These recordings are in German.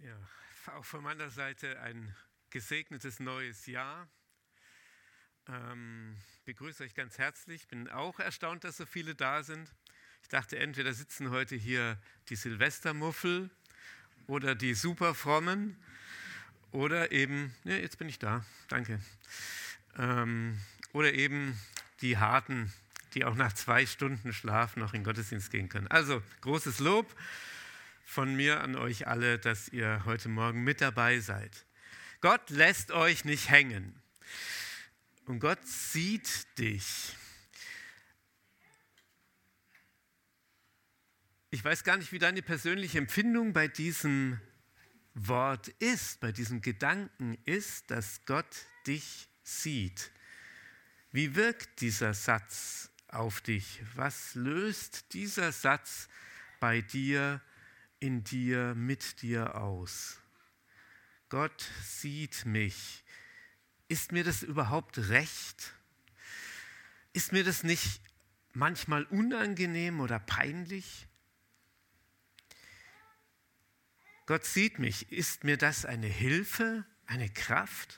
Ja, auch von meiner Seite ein gesegnetes neues Jahr. Begrüße euch ganz herzlich. Bin auch erstaunt, dass so viele da sind. Ich dachte, entweder sitzen heute hier die Silvestermuffel oder die Superfrommen oder eben, ja, jetzt bin ich da, danke. Oder eben die Harten, die auch nach 2 Stunden Schlaf noch in den Gottesdienst gehen können. Also großes Lob von mir an euch alle, dass ihr heute Morgen mit dabei seid. Gott lässt euch nicht hängen und Gott sieht dich. Ich weiß gar nicht, wie deine persönliche Empfindung bei diesem Wort ist, bei diesem Gedanken ist, dass Gott dich sieht. Wie wirkt dieser Satz auf dich? Was löst dieser Satz bei dir, in dir, mit dir aus? Gott sieht mich. Ist mir das überhaupt recht? Ist mir das nicht manchmal unangenehm oder peinlich? Gott sieht mich. Ist mir das eine Hilfe, eine Kraft?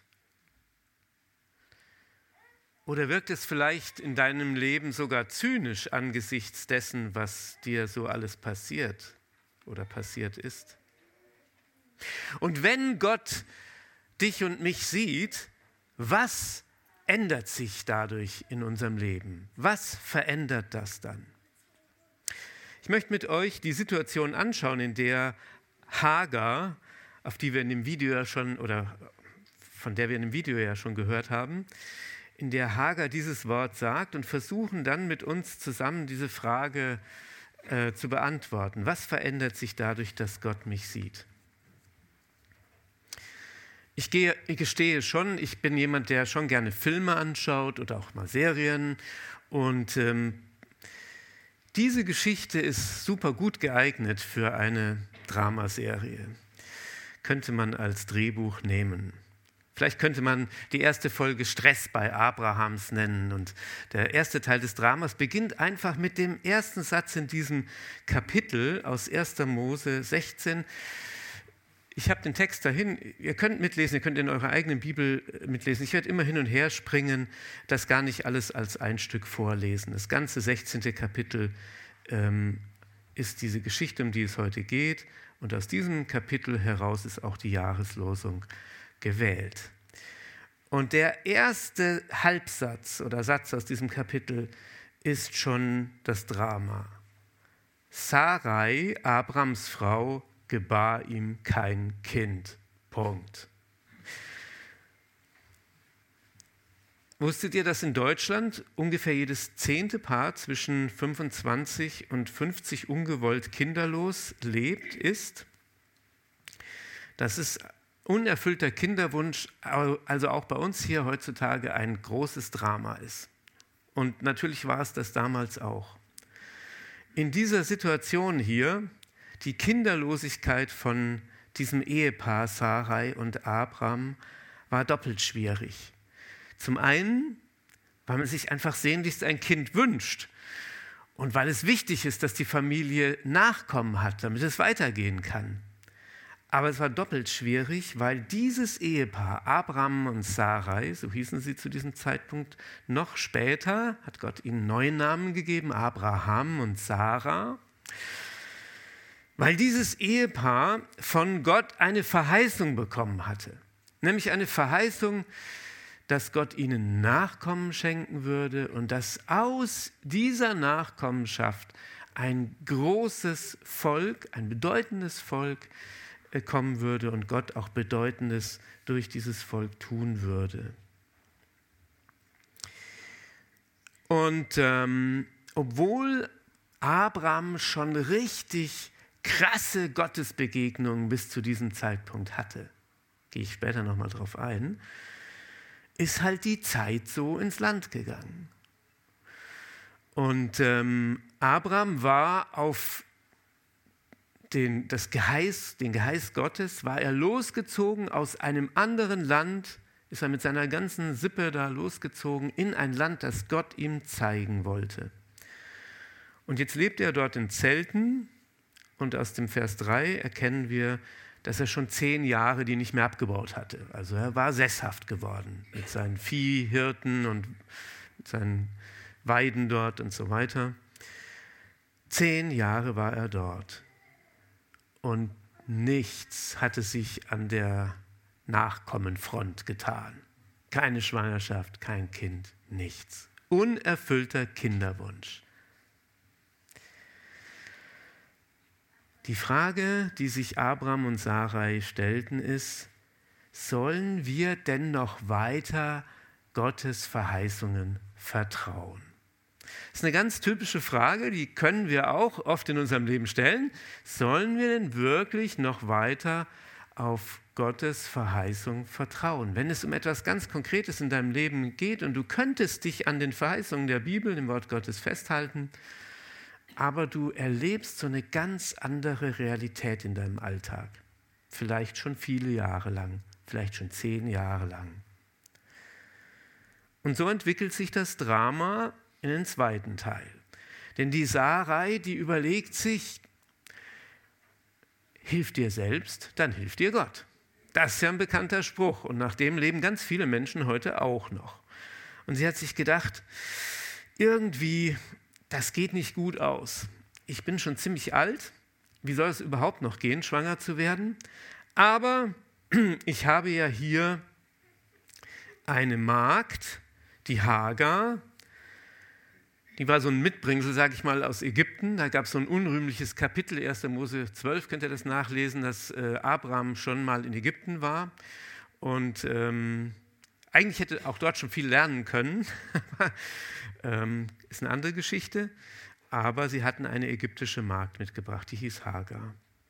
Oder wirkt es vielleicht in deinem Leben sogar zynisch angesichts dessen, was dir so alles passiert oder passiert ist? Und wenn Gott dich und mich sieht, was ändert sich dadurch in unserem Leben? Was verändert das dann? Ich möchte mit euch die Situation anschauen, in der Hagar, auf die wir in dem Video ja schon, oder von der wir in dem Video ja schon gehört haben, in der Hagar dieses Wort sagt und versuchen dann mit uns zusammen diese Frage zu beantworten. Was verändert sich dadurch, dass Gott mich sieht? Ich gestehe schon, ich bin jemand, der schon gerne Filme anschaut oder auch mal Serien. Und diese Geschichte ist super gut geeignet für eine Dramaserie. Könnte man als Drehbuch nehmen. Vielleicht könnte man die erste Folge Stress bei Abrahams nennen. Und der erste Teil des Dramas beginnt einfach mit dem ersten Satz in diesem Kapitel aus 1. Mose 16. Ich habe den Text dahin, ihr könnt mitlesen, ihr könnt in eurer eigenen Bibel mitlesen. Ich werde immer hin und her springen, das gar nicht alles als ein Stück vorlesen. Das ganze 16. Kapitel ist diese Geschichte, um die es heute geht. Und aus diesem Kapitel heraus ist auch die Jahreslosung gewählt. Und der erste Halbsatz oder Satz aus diesem Kapitel ist schon das Drama. Sarai, Abrams Frau, gebar ihm kein Kind. Punkt. Wusstet ihr, dass in Deutschland ungefähr jedes 10. Paar zwischen 25 und 50 ungewollt kinderlos ist? Das ist unerfüllter Kinderwunsch, also auch bei uns hier heutzutage ein großes Drama ist. Und natürlich war es das damals auch. In dieser Situation hier, die Kinderlosigkeit von diesem Ehepaar Sarai und Abram war doppelt schwierig. Zum einen, weil man sich einfach sehnlichst ein Kind wünscht und weil es wichtig ist, dass die Familie Nachkommen hat, damit es weitergehen kann. Aber es war doppelt schwierig, weil dieses Ehepaar, Abram und Sarai, so hießen sie zu diesem Zeitpunkt, noch später hat Gott ihnen neue Namen gegeben, Abraham und Sarah, weil dieses Ehepaar von Gott eine Verheißung bekommen hatte. Nämlich eine Verheißung, dass Gott ihnen Nachkommen schenken würde und dass aus dieser Nachkommenschaft ein großes Volk, ein bedeutendes Volk kommen würde und Gott auch Bedeutendes durch dieses Volk tun würde. Und obwohl Abraham schon richtig krasse Gottesbegegnungen bis zu diesem Zeitpunkt hatte, gehe ich später nochmal drauf ein, ist halt die Zeit so ins Land gegangen. Und Abraham war auf den Geheiß Gottes, war er losgezogen aus einem anderen Land, ist er mit seiner ganzen Sippe da losgezogen in ein Land, das Gott ihm zeigen wollte. Und jetzt lebt er dort in Zelten und aus dem Vers 3 erkennen wir, dass er schon 10 Jahre die nicht mehr abgebaut hatte. Also er war sesshaft geworden mit seinen Viehhirten und mit seinen Weiden dort und so weiter. 10 Jahre war er dort und nichts hatte sich an der Nachkommenfront getan. Keine Schwangerschaft, kein Kind, nichts. Unerfüllter Kinderwunsch. Die Frage, die sich Abraham und Sarai stellten, ist: Sollen wir denn noch weiter Gottes Verheißungen vertrauen? Das ist eine ganz typische Frage, die können wir auch oft in unserem Leben stellen. Sollen wir denn wirklich noch weiter auf Gottes Verheißung vertrauen? Wenn es um etwas ganz Konkretes in deinem Leben geht und du könntest dich an den Verheißungen der Bibel, dem Wort Gottes festhalten, aber du erlebst so eine ganz andere Realität in deinem Alltag. Vielleicht schon viele Jahre lang, vielleicht schon 10 Jahre lang. Und so entwickelt sich das Drama in den zweiten Teil. Denn die Sarai, die überlegt sich: Hilf dir selbst, dann hilft dir Gott. Das ist ja ein bekannter Spruch und nach dem leben ganz viele Menschen heute auch noch. Und sie hat sich gedacht, irgendwie, das geht nicht gut aus. Ich bin schon ziemlich alt. Wie soll es überhaupt noch gehen, schwanger zu werden? Aber ich habe ja hier eine Magd, die Hagar. Die war so ein Mitbringsel, sage ich mal, aus Ägypten. Da gab es so ein unrühmliches Kapitel, 1. Mose 12, könnt ihr das nachlesen, dass Abraham schon mal in Ägypten war. Und eigentlich hätte auch dort schon viel lernen können. Ist eine andere Geschichte. Aber sie hatten eine ägyptische Magd mitgebracht, die hieß Hagar.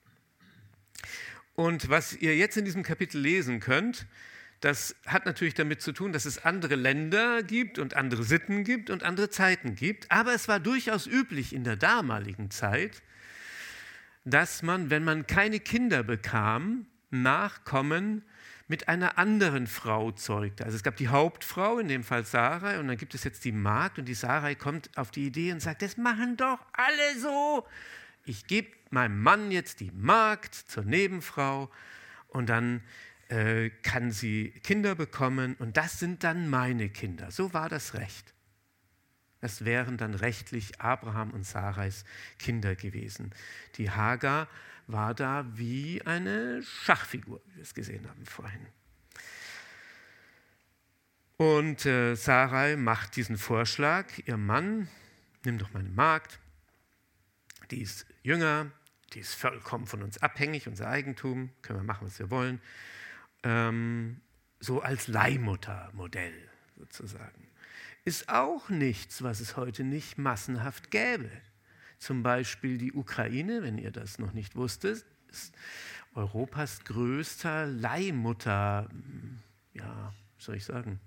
Und was ihr jetzt in diesem Kapitel lesen könnt, das hat natürlich damit zu tun, dass es andere Länder gibt und andere Sitten gibt und andere Zeiten gibt. Aber es war durchaus üblich in der damaligen Zeit, dass man, wenn man keine Kinder bekam, Nachkommen mit einer anderen Frau zeugte. Also es gab die Hauptfrau, in dem Fall Sarai, und dann gibt es jetzt die Magd, und die Sarai kommt auf die Idee und sagt: Das machen doch alle so. Ich gebe meinem Mann jetzt die Magd zur Nebenfrau und dann kann sie Kinder bekommen und das sind dann meine Kinder. So war das Recht. Das wären dann rechtlich Abraham und Sarais Kinder gewesen. Die Hagar war da wie eine Schachfigur, wie wir es gesehen haben vorhin. Und Sarai macht diesen Vorschlag: Ihr Mann, nimm doch meine Magd, die ist jünger, die ist vollkommen von uns abhängig, unser Eigentum, können wir machen, was wir wollen. So als Leihmuttermodell sozusagen. Ist auch nichts, was es heute nicht massenhaft gäbe. Zum Beispiel die Ukraine, wenn ihr das noch nicht wusstet, ist Europas größter Leihmutter, ja, wie soll ich sagen,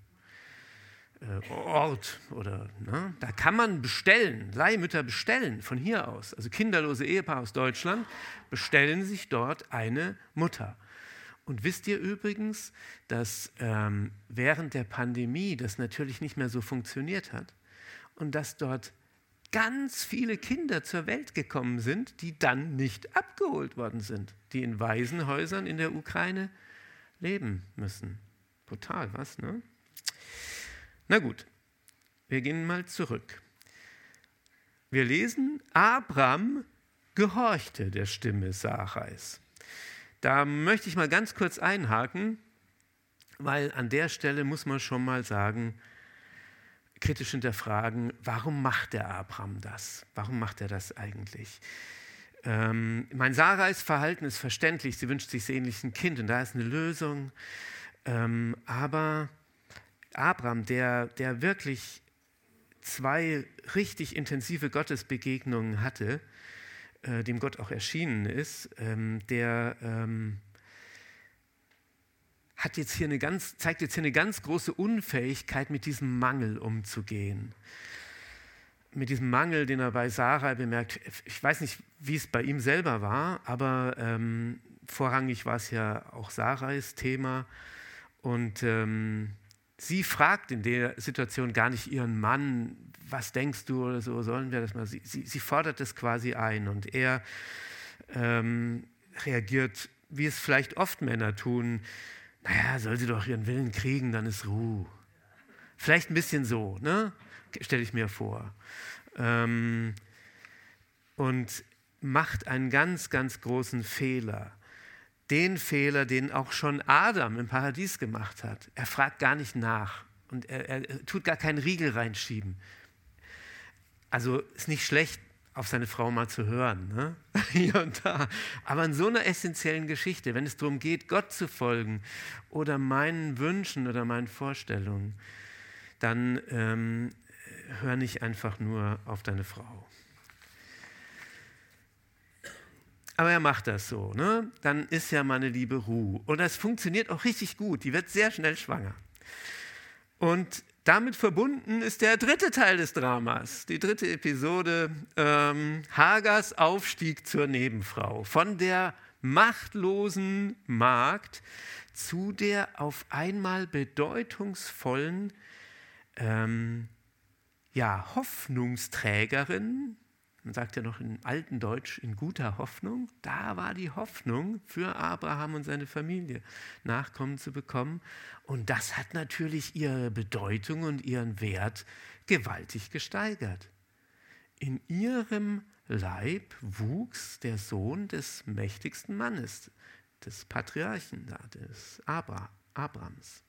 Ort. Oder, ne? Da kann man bestellen, Leihmütter bestellen von hier aus. Also kinderlose Ehepaare aus Deutschland bestellen sich dort eine Mutter. Und wisst ihr übrigens, dass während der Pandemie das natürlich nicht mehr so funktioniert hat und dass dort ganz viele Kinder zur Welt gekommen sind, die dann nicht abgeholt worden sind, die in Waisenhäusern in der Ukraine leben müssen. Brutal, was, ne? Na gut, wir gehen mal zurück. Wir lesen, Abraham gehorchte der Stimme Sarais. Da möchte ich mal ganz kurz einhaken, weil an der Stelle muss man schon mal sagen, kritisch hinterfragen, warum macht der Abraham das? Warum macht er das eigentlich? Mein Sarais Verhalten ist verständlich, sie wünscht sich sehnlich ein Kind und da ist eine Lösung. Aber Abraham, der wirklich 2 richtig intensive Gottesbegegnungen hatte, dem Gott auch erschienen ist, der zeigt jetzt hier eine ganz große Unfähigkeit, mit diesem Mangel umzugehen. Mit diesem Mangel, den er bei Sarai bemerkt. Ich weiß nicht, wie es bei ihm selber war, aber vorrangig war es ja auch Sarais Thema. Und sie fragt in der Situation gar nicht ihren Mann: Was denkst du oder so, sollen wir das mal? Sie fordert es quasi ein und er reagiert wie es vielleicht oft Männer tun, naja, soll sie doch ihren Willen kriegen, dann ist Ruhe. Vielleicht ein bisschen so, ne? Stelle ich mir vor. Und macht einen ganz, ganz großen Fehler. Den Fehler, den auch schon Adam im Paradies gemacht hat. Er fragt gar nicht nach und er tut gar keinen Riegel reinschieben. Also ist nicht schlecht, auf seine Frau mal zu hören, ne? Hier und da. Aber in so einer essentiellen Geschichte, wenn es darum geht, Gott zu folgen oder meinen Wünschen oder meinen Vorstellungen, dann hör nicht einfach nur auf deine Frau. Aber er macht das so, ne? Dann ist ja meine Liebe Ruhe. Und das funktioniert auch richtig gut. Die wird sehr schnell schwanger. Und damit verbunden ist der dritte Teil des Dramas, die dritte Episode, Hagars Aufstieg zur Nebenfrau. Von der machtlosen Magd zu der auf einmal bedeutungsvollen Hoffnungsträgerin. Man sagt ja noch im alten Deutsch, in guter Hoffnung. Da war die Hoffnung für Abraham und seine Familie, Nachkommen zu bekommen. Und das hat natürlich ihre Bedeutung und ihren Wert gewaltig gesteigert. In ihrem Leib wuchs der Sohn des mächtigsten Mannes, des Patriarchen, des Abrams.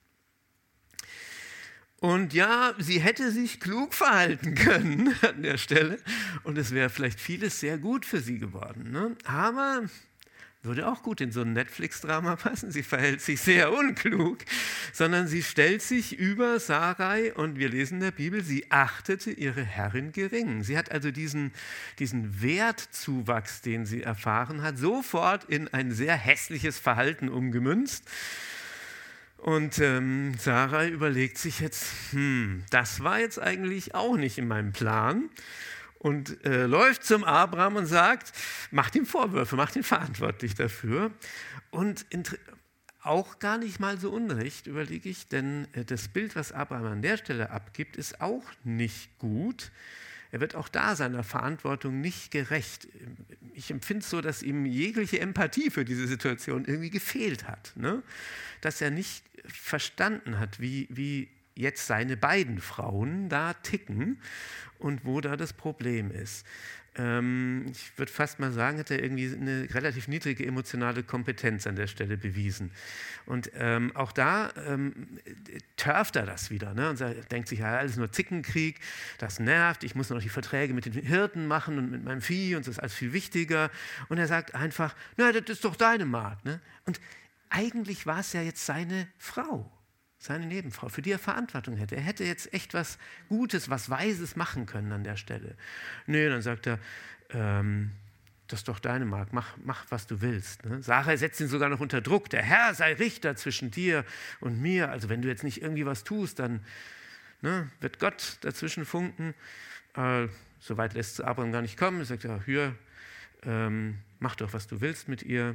Und ja, sie hätte sich klug verhalten können an der Stelle und es wäre vielleicht vieles sehr gut für sie geworden. Ne? Aber würde auch gut in so ein Netflix-Drama passen. Sie verhält sich sehr unklug, sondern sie stellt sich über Sarai und wir lesen in der Bibel, sie achtete ihre Herrin gering. Sie hat also diesen Wertzuwachs, den sie erfahren hat, sofort in ein sehr hässliches Verhalten umgemünzt. Und Sarai überlegt sich jetzt, das war jetzt eigentlich auch nicht in meinem Plan. Und läuft zum Abraham und sagt, macht ihm Vorwürfe, macht ihn verantwortlich dafür. Und auch gar nicht mal so unrecht, überlege ich, denn das Bild, was Abraham an der Stelle abgibt, ist auch nicht gut. Er wird auch da seiner Verantwortung nicht gerecht. Ich empfinde es so, dass ihm jegliche Empathie für diese Situation irgendwie gefehlt hat. Ne? Dass er nicht verstanden hat, wie jetzt seine beiden Frauen da ticken und wo da das Problem ist. Ich würde fast mal sagen, hat er irgendwie eine relativ niedrige emotionale Kompetenz an der Stelle bewiesen. Und auch da turft er das wieder, ne? Und er denkt sich, ja, alles nur Zickenkrieg, das nervt, ich muss noch die Verträge mit den Hirten machen und mit meinem Vieh und das ist alles viel wichtiger. Und er sagt einfach, na, das ist doch deine Magd. Ne? Und eigentlich war es ja jetzt seine Frau. Seine Nebenfrau, für die er Verantwortung hätte. Er hätte jetzt echt was Gutes, was Weises machen können an der Stelle. Nee, dann sagt er, das ist doch deine Magd, mach was du willst. Ne? Sarai setzt ihn sogar noch unter Druck. Der Herr sei Richter zwischen dir und mir. Also wenn du jetzt nicht irgendwie was tust, dann wird Gott dazwischen funken. Soweit lässt Abraham gar nicht kommen. Er sagt, ja, hier, mach doch, was du willst mit ihr.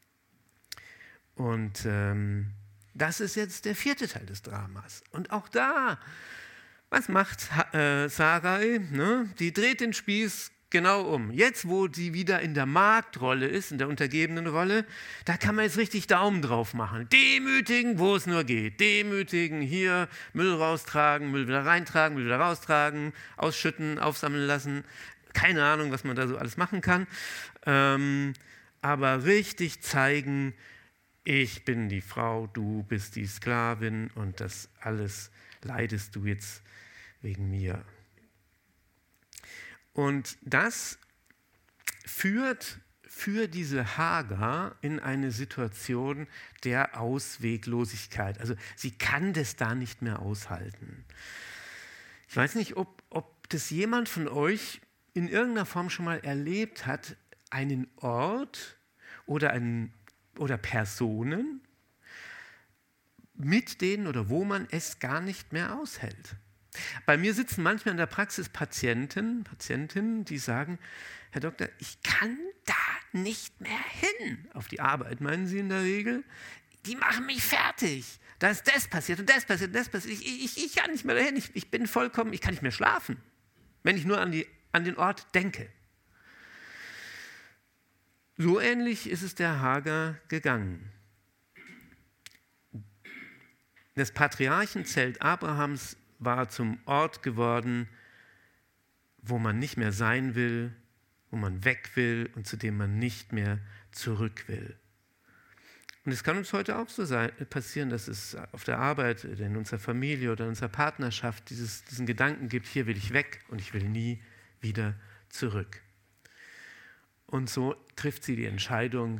Und das ist jetzt der vierte Teil des Dramas. Und auch da, was macht Sarai? Ne? Die dreht den Spieß genau um. Jetzt, wo sie wieder in der Magdrolle ist, in der untergebenen Rolle, da kann man jetzt richtig Daumen drauf machen. Demütigen, wo es nur geht. Demütigen, hier Müll raustragen, Müll wieder reintragen, Müll wieder raustragen, ausschütten, aufsammeln lassen. Keine Ahnung, was man da so alles machen kann. Aber richtig zeigen, ich bin die Frau, du bist die Sklavin und das alles leidest du jetzt wegen mir. Und das führt für diese Hagar in eine Situation der Ausweglosigkeit. Also sie kann das da nicht mehr aushalten. Ich weiß nicht, ob das jemand von euch in irgendeiner Form schon mal erlebt hat, einen Ort oder Personen, mit denen oder wo man es gar nicht mehr aushält. Bei mir sitzen manchmal in der Praxis Patientinnen, die sagen, Herr Doktor, ich kann da nicht mehr hin. Auf die Arbeit meinen sie in der Regel. Die machen mich fertig. Da ist das passiert und das passiert und das passiert. Ich kann nicht mehr dahin. Ich bin vollkommen, ich kann nicht mehr schlafen, wenn ich nur an den Ort denke. So ähnlich ist es der Hagar gegangen. Das Patriarchenzelt Abrahams war zum Ort geworden, wo man nicht mehr sein will, wo man weg will und zu dem man nicht mehr zurück will. Und es kann uns heute auch so passieren, dass es auf der Arbeit, in unserer Familie oder in unserer Partnerschaft diesen Gedanken gibt, hier will ich weg und ich will nie wieder zurück. Und so trifft sie die Entscheidung,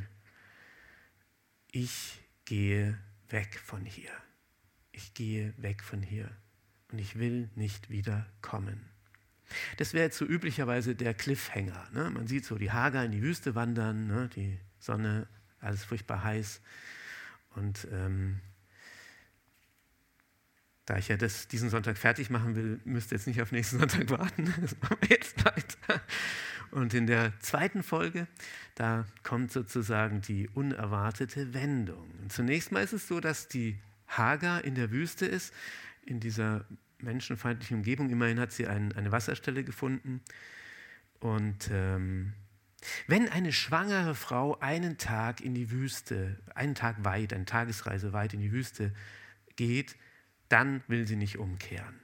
ich gehe weg von hier. Ich gehe weg von hier und ich will nicht wieder kommen. Das wäre jetzt so üblicherweise der Cliffhanger. Ne? Man sieht so die Hagar in die Wüste wandern, ne? Die Sonne, alles furchtbar heiß. Und da ich ja diesen Sonntag fertig machen will, müsst ihr jetzt nicht auf nächsten Sonntag warten. Das machen wir jetzt weiter. Und in der zweiten Folge, da kommt sozusagen die unerwartete Wendung. Und zunächst mal ist es so, dass die Hagar in der Wüste ist, in dieser menschenfeindlichen Umgebung. Immerhin hat sie eine Wasserstelle gefunden. Und wenn eine schwangere Frau einen Tag in die Wüste, eine Tagesreise weit in die Wüste geht, dann will sie nicht umkehren.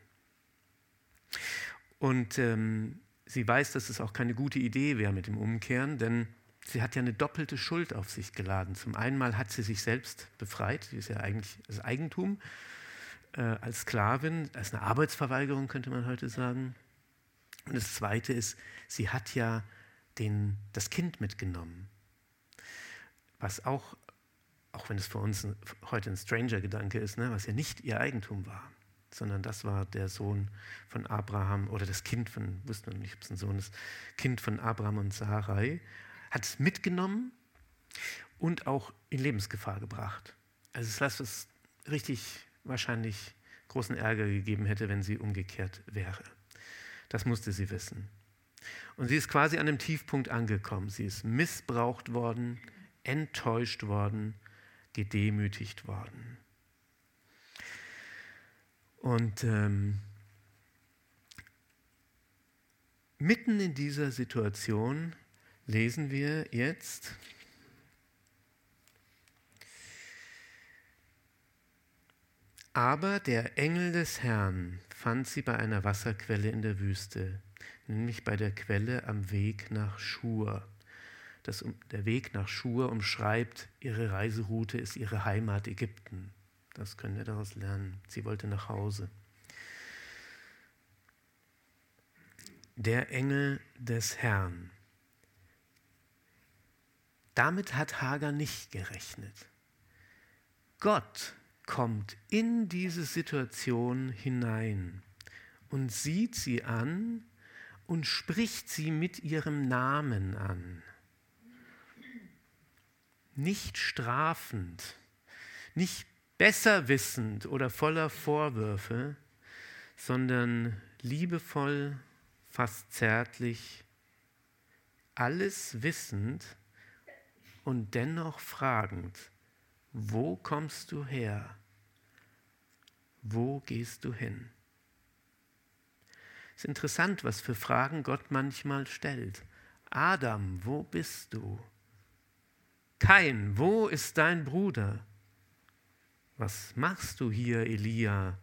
Und sie weiß, dass es auch keine gute Idee wäre mit dem Umkehren, denn sie hat ja eine doppelte Schuld auf sich geladen. Zum einen hat sie sich selbst befreit, sie ist ja eigentlich das Eigentum, als Sklavin, als eine Arbeitsverweigerung könnte man heute sagen. Und das Zweite ist, sie hat ja das Kind mitgenommen, was auch wenn es für uns heute ein Stranger-Gedanke ist, ne, was ja nicht ihr Eigentum war, sondern das war der Sohn von Abraham oder das Kind von, wusste man nicht, ob es ein Sohn ist, Kind von Abraham und Sarai, hat es mitgenommen und auch in Lebensgefahr gebracht. Also es ist was richtig wahrscheinlich großen Ärger gegeben hätte, wenn sie umgekehrt wäre. Das musste sie wissen. Und sie ist quasi an dem Tiefpunkt angekommen. Sie ist missbraucht worden, enttäuscht worden, gedemütigt worden. Und mitten in dieser Situation lesen wir jetzt aber der Engel des Herrn fand sie bei einer Wasserquelle in der Wüste, nämlich bei der Quelle am Weg nach Schur. Der Weg nach Schur umschreibt, ihre Reiseroute ist ihre Heimat Ägypten. Das können wir daraus lernen. Sie wollte nach Hause. Der Engel des Herrn. Damit hat Hagar nicht gerechnet. Gott kommt in diese Situation hinein und sieht sie an und spricht sie mit ihrem Namen an. Nicht strafend, nicht besserwissend oder voller Vorwürfe, sondern liebevoll, fast zärtlich, alles wissend und dennoch fragend: Wo kommst du her? Wo gehst du hin? Es ist interessant, was für Fragen Gott manchmal stellt. Adam, wo bist du? Kain, wo ist dein Bruder? Was machst du hier, Elia?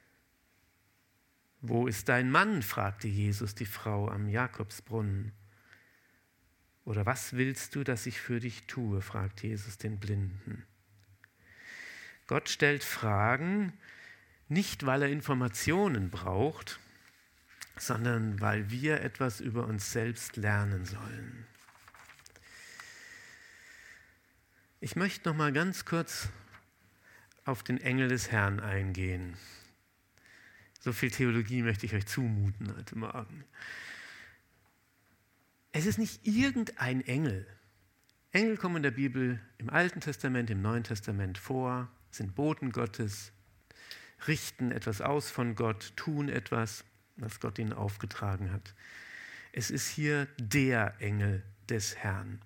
Wo ist dein Mann? Fragte Jesus die Frau am Jakobsbrunnen. Oder was willst du, dass ich für dich tue? Fragt Jesus den Blinden. Gott stellt Fragen, nicht weil er Informationen braucht, sondern weil wir etwas über uns selbst lernen sollen. Ich möchte noch mal ganz kurz auf den Engel des Herrn eingehen. So viel Theologie möchte ich euch zumuten heute Morgen. Es ist nicht irgendein Engel. Engel kommen in der Bibel im Alten Testament, im Neuen Testament vor, sind Boten Gottes, richten etwas aus von Gott, tun etwas, was Gott ihnen aufgetragen hat. Es ist hier der Engel des Herrn.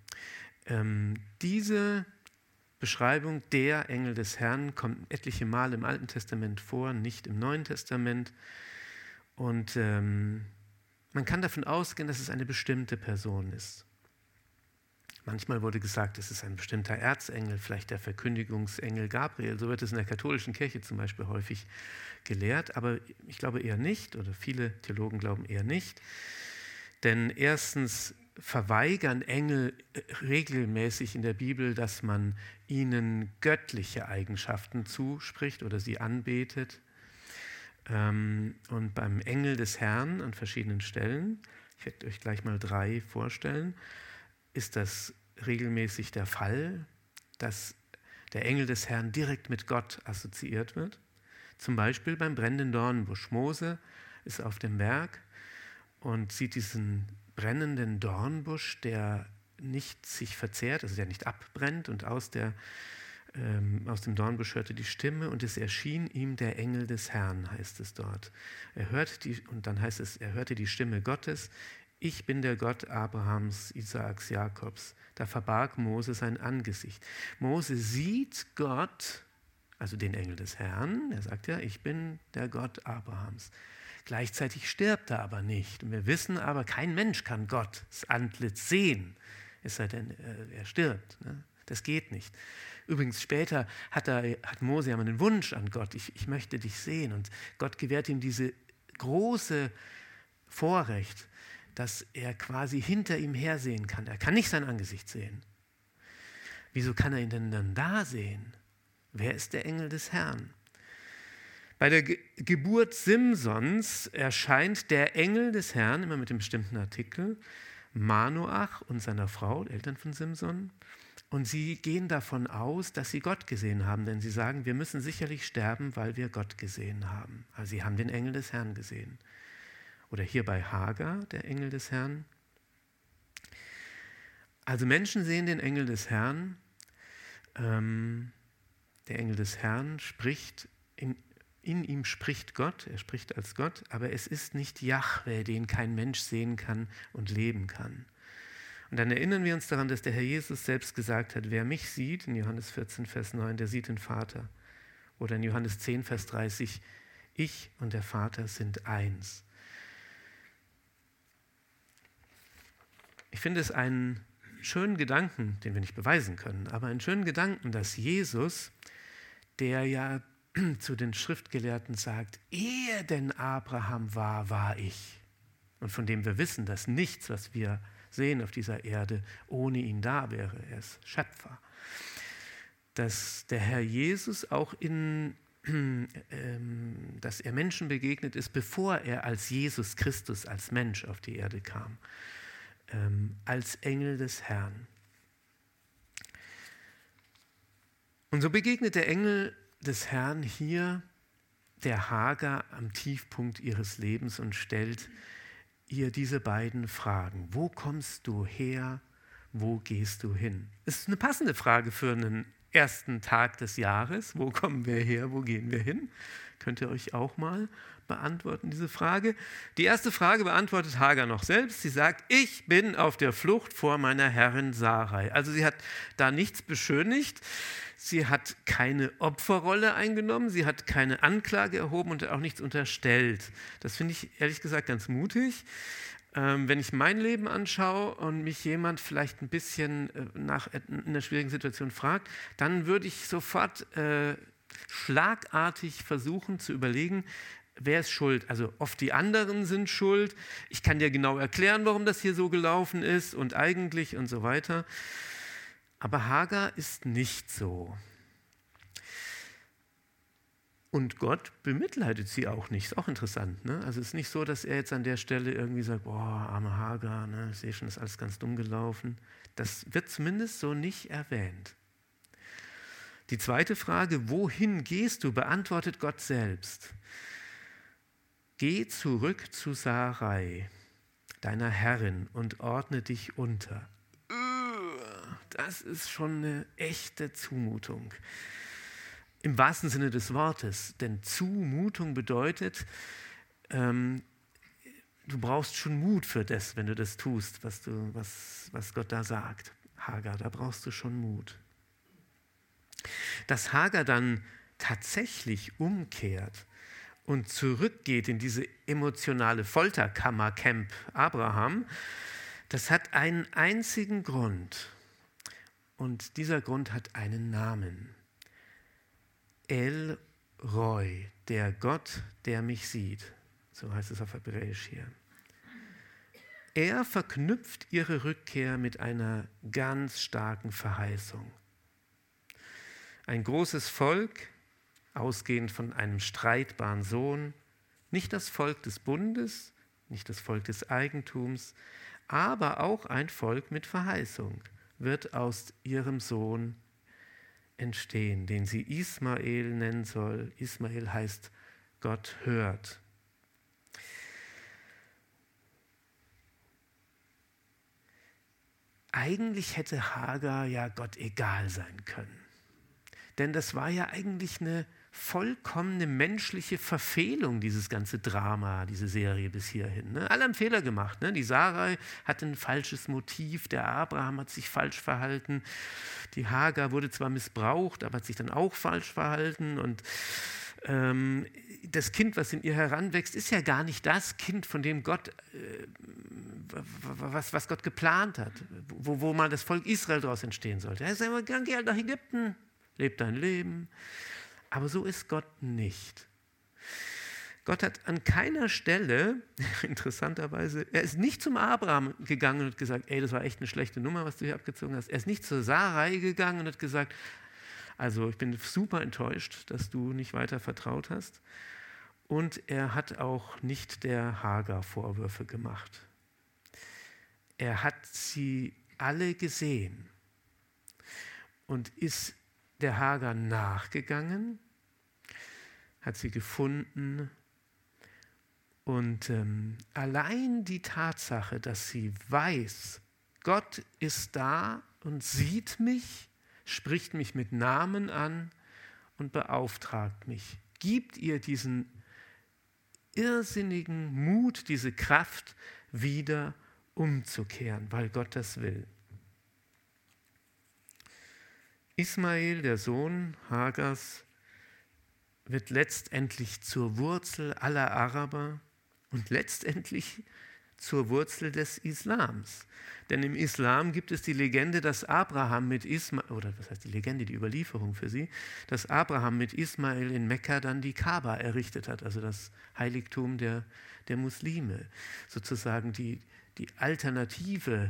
Diese Beschreibung, der Engel des Herrn, kommt etliche Male im Alten Testament vor, nicht im Neuen Testament. Und man kann davon ausgehen, dass es eine bestimmte Person ist. Manchmal wurde gesagt, es ist ein bestimmter Erzengel, vielleicht der Verkündigungsengel Gabriel. So wird es in der katholischen Kirche zum Beispiel häufig gelehrt, aber ich glaube eher nicht, oder viele Theologen glauben eher nicht. Denn erstens verweigern Engel regelmäßig in der Bibel, dass man ihnen göttliche Eigenschaften zuspricht oder sie anbetet. Und beim Engel des Herrn an verschiedenen Stellen, ich werde euch gleich mal 3 vorstellen, ist das regelmäßig der Fall, dass der Engel des Herrn direkt mit Gott assoziiert wird. Zum Beispiel beim brennenden Dornbusch. Mose ist auf dem Berg und sieht diesen brennenden Dornbusch, der nicht sich verzehrt, also der nicht abbrennt, und aus dem Dornbusch hörte die Stimme und es erschien ihm der Engel des Herrn, heißt es dort. Und dann heißt es, er hörte die Stimme Gottes: Ich bin der Gott Abrahams, Isaaks, Jakobs. Da verbarg Mose sein Angesicht. Mose sieht Gott, also den Engel des Herrn. Er sagt ja, ich bin der Gott Abrahams. Gleichzeitig stirbt er aber nicht. Und wir wissen aber, kein Mensch kann Gottes Antlitz sehen, es sei denn, er stirbt. Ne? Das geht nicht. Übrigens, später hat Mose ja mal einen Wunsch an Gott. Ich möchte dich sehen. Und Gott gewährt ihm diese große Vorrecht, dass er quasi hinter ihm her sehen kann. Er kann nicht sein Angesicht sehen. Wieso kann er ihn denn dann da sehen? Wer ist der Engel des Herrn? Bei der Geburt Simsons erscheint der Engel des Herrn, immer mit dem bestimmten Artikel, Manoach und seiner Frau, Eltern von Simson. Und sie gehen davon aus, dass sie Gott gesehen haben, denn sie sagen, wir müssen sicherlich sterben, weil wir Gott gesehen haben. Also sie haben den Engel des Herrn gesehen. Oder hier bei Hagar, der Engel des Herrn. Also Menschen sehen den Engel des Herrn. Der Engel des Herrn spricht, in ihm spricht Gott, er spricht als Gott, aber es ist nicht Jahwe, den kein Mensch sehen kann und leben kann. Und dann erinnern wir uns daran, dass der Herr Jesus selbst gesagt hat, wer mich sieht, in Johannes 14, Vers 9, der sieht den Vater. Oder in Johannes 10, Vers 30, ich und der Vater sind eins. Ich finde es einen schönen Gedanken, den wir nicht beweisen können, aber einen schönen Gedanken, dass Jesus, der ja zu den Schriftgelehrten sagt, ehe denn Abraham war ich. Und von dem wir wissen, dass nichts, was wir sehen auf dieser Erde, ohne ihn da wäre. Er ist Schöpfer. Dass der Herr Jesus auch dass er Menschen begegnet ist, bevor er als Jesus Christus, als Mensch auf die Erde kam. Als Engel des Herrn. Und so begegnet der Engel des Herrn hier der Hagar am Tiefpunkt ihres Lebens und stellt ihr diese beiden Fragen. Wo kommst du her? Wo gehst du hin? Das ist eine passende Frage für einen ersten Tag des Jahres. Wo kommen wir her? Wo gehen wir hin? Könnt ihr euch auch mal beantworten, diese Frage. Die erste Frage beantwortet Hagar noch selbst. Sie sagt, ich bin auf der Flucht vor meiner Herrin Sarai. Also sie hat da nichts beschönigt. Sie hat keine Opferrolle eingenommen. Sie hat keine Anklage erhoben und auch nichts unterstellt. Das finde ich ehrlich gesagt ganz mutig. Wenn ich mein Leben anschaue und mich jemand vielleicht ein bisschen in einer schwierigen Situation fragt, dann würde ich sofort schlagartig versuchen zu überlegen, wer ist schuld? Also oft die anderen sind schuld. Ich kann dir genau erklären, warum das hier so gelaufen ist und eigentlich und so weiter. Aber Hagar ist nicht so. Und Gott bemitleidet sie auch nicht. Ist auch interessant. Ne? Also es ist nicht so, dass er jetzt an der Stelle irgendwie sagt, boah, arme Hagar, ne? Ich sehe schon, ist alles ganz dumm gelaufen. Das wird zumindest so nicht erwähnt. Die zweite Frage, wohin gehst du, beantwortet Gott selbst. Geh zurück zu Sarai, deiner Herrin, und ordne dich unter. Das ist schon eine echte Zumutung. Im wahrsten Sinne des Wortes. Denn Zumutung bedeutet, du brauchst schon Mut für das, wenn du das tust, was Gott da sagt. Hagar, da brauchst du schon Mut. Dass Hagar dann tatsächlich umkehrt und zurückgeht in diese emotionale Folterkammer Camp Abraham, das hat einen einzigen Grund. Und dieser Grund hat einen Namen. El Roi, der Gott, der mich sieht. So heißt es auf Hebräisch hier. Er verknüpft ihre Rückkehr mit einer ganz starken Verheißung. Ein großes Volk, ausgehend von einem streitbaren Sohn, nicht das Volk des Bundes, nicht das Volk des Eigentums, aber auch ein Volk mit Verheißung wird aus ihrem Sohn entstehen, den sie Ismael nennen soll. Ismael heißt Gott hört. Eigentlich hätte Hagar ja Gott egal sein können. Denn das war ja eigentlich eine vollkommene menschliche Verfehlung, dieses ganze Drama, diese Serie bis hierhin. Ne? Alle haben Fehler gemacht. Ne? Die Sarai hatte ein falsches Motiv, der Abraham hat sich falsch verhalten, die Hagar wurde zwar missbraucht, aber hat sich dann auch falsch verhalten und das Kind, was in ihr heranwächst, ist ja gar nicht das Kind, von dem Gott, was Gott geplant hat, wo mal das Volk Israel daraus entstehen sollte. Er sagt, geh halt nach Ägypten, leb dein Leben. Aber so ist Gott nicht. Gott hat an keiner Stelle, interessanterweise, er ist nicht zum Abraham gegangen und hat gesagt, ey, das war echt eine schlechte Nummer, was du hier abgezogen hast. Er ist nicht zur Sarai gegangen und hat gesagt, also ich bin super enttäuscht, dass du nicht weiter vertraut hast. Und er hat auch nicht der Hagar Vorwürfe gemacht. Er hat sie alle gesehen und ist der Hagar nachgegangen, hat sie gefunden und allein die Tatsache, dass sie weiß, Gott ist da und sieht mich, spricht mich mit Namen an und beauftragt mich, gibt ihr diesen irrsinnigen Mut, diese Kraft, wieder umzukehren, weil Gott das will. Ismael, der Sohn Hagars, wird letztendlich zur Wurzel aller Araber und letztendlich zur Wurzel des Islams. Denn im Islam gibt es die Legende, dass Abraham mit Ismael, oder was heißt die Legende, die Überlieferung für sie, dass Abraham mit Ismael in Mekka dann die Kaaba errichtet hat, also das Heiligtum der Muslime, sozusagen die alternative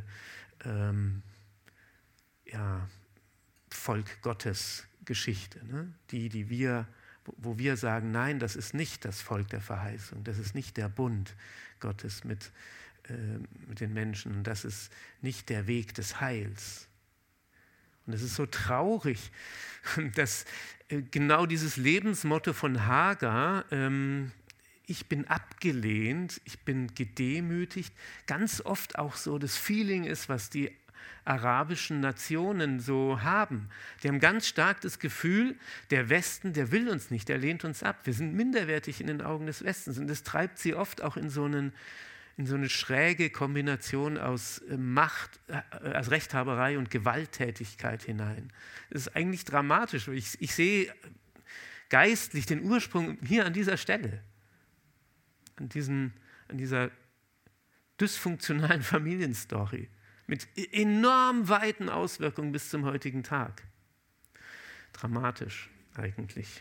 Volk Gottes Geschichte, ne? Wo wir sagen, nein, das ist nicht das Volk der Verheißung, das ist nicht der Bund Gottes mit den Menschen, das ist nicht der Weg des Heils. Und es ist so traurig, dass genau dieses Lebensmotto von Hagar, ich bin abgelehnt, ich bin gedemütigt, ganz oft auch so das Feeling ist, was die arabischen Nationen so haben. Die haben ganz stark das Gefühl, der Westen, der will uns nicht, der lehnt uns ab. Wir sind minderwertig in den Augen des Westens. Und das treibt sie oft auch in so eine schräge Kombination aus Macht, aus Rechthaberei und Gewalttätigkeit hinein. Das ist eigentlich dramatisch. Ich sehe geistlich den Ursprung hier an dieser Stelle, an dieser dysfunktionalen Familienstory. Mit enorm weiten Auswirkungen bis zum heutigen Tag. Dramatisch eigentlich.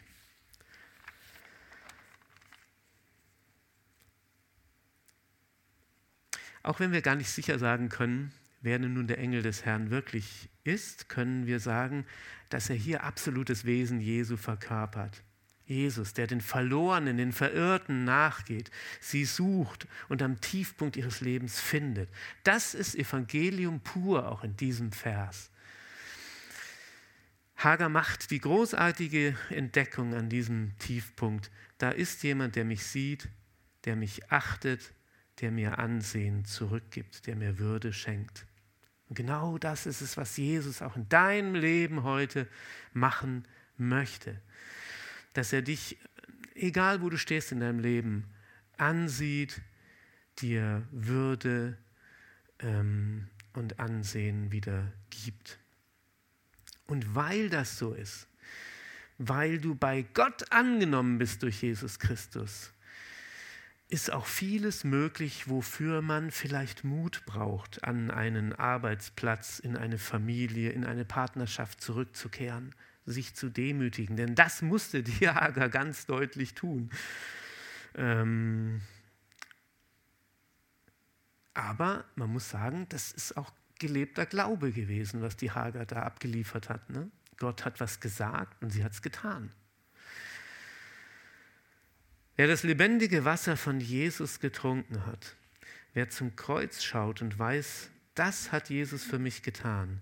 Auch wenn wir gar nicht sicher sagen können, wer denn nun der Engel des Herrn wirklich ist, können wir sagen, dass er hier absolutes Wesen Jesu verkörpert. Jesus, der den Verlorenen, den Verirrten nachgeht, sie sucht und am Tiefpunkt ihres Lebens findet. Das ist Evangelium pur, auch in diesem Vers. Hagar macht die großartige Entdeckung an diesem Tiefpunkt. Da ist jemand, der mich sieht, der mich achtet, der mir Ansehen zurückgibt, der mir Würde schenkt. Und genau das ist es, was Jesus auch in deinem Leben heute machen möchte. Dass er dich, egal wo du stehst in deinem Leben, ansieht, dir Würde und Ansehen wieder gibt. Und weil das so ist, weil du bei Gott angenommen bist durch Jesus Christus, ist auch vieles möglich, wofür man vielleicht Mut braucht, an einen Arbeitsplatz, in eine Familie, in eine Partnerschaft zurückzukehren, sich zu demütigen. Denn das musste die Hagar ganz deutlich tun. Aber man muss sagen, das ist auch gelebter Glaube gewesen, was die Hagar da abgeliefert hat. Ne? Gott hat was gesagt und sie hat es getan. Wer das lebendige Wasser von Jesus getrunken hat, wer zum Kreuz schaut und weiß, das hat Jesus für mich getan,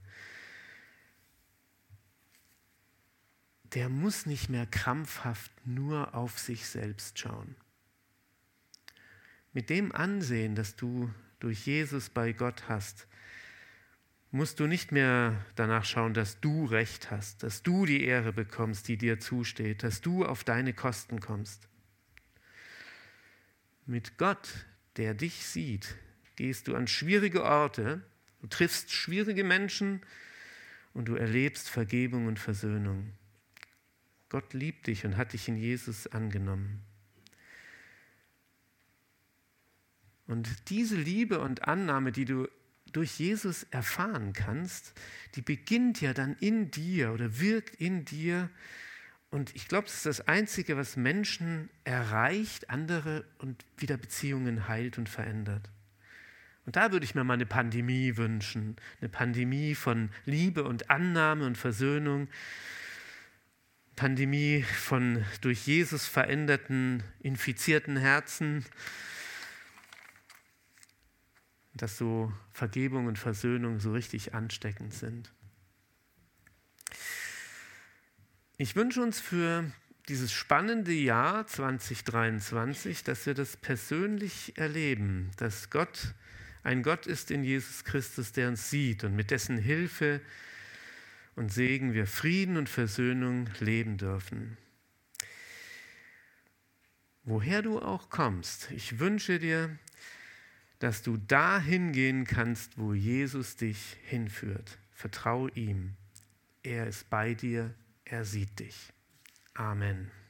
der muss nicht mehr krampfhaft nur auf sich selbst schauen. Mit dem Ansehen, das du durch Jesus bei Gott hast, musst du nicht mehr danach schauen, dass du Recht hast, dass du die Ehre bekommst, die dir zusteht, dass du auf deine Kosten kommst. Mit Gott, der dich sieht, gehst du an schwierige Orte, du triffst schwierige Menschen und du erlebst Vergebung und Versöhnung. Gott liebt dich und hat dich in Jesus angenommen. Und diese Liebe und Annahme, die du durch Jesus erfahren kannst, die beginnt ja dann in dir oder wirkt in dir. Und ich glaube, das ist das Einzige, was Menschen erreicht, andere und wieder Beziehungen heilt und verändert. Und da würde ich mir mal eine Pandemie wünschen, eine Pandemie von Liebe und Annahme und Versöhnung, Pandemie von durch Jesus veränderten, infizierten Herzen, dass so Vergebung und Versöhnung so richtig ansteckend sind. Ich wünsche uns für dieses spannende Jahr 2023, dass wir das persönlich erleben, dass Gott ein Gott ist in Jesus Christus, der uns sieht und mit dessen Hilfe und Segen wir Frieden und Versöhnung leben dürfen. Woher du auch kommst, ich wünsche dir, dass du dahin gehen kannst, wo Jesus dich hinführt. Vertraue ihm. Er ist bei dir, er sieht dich. Amen.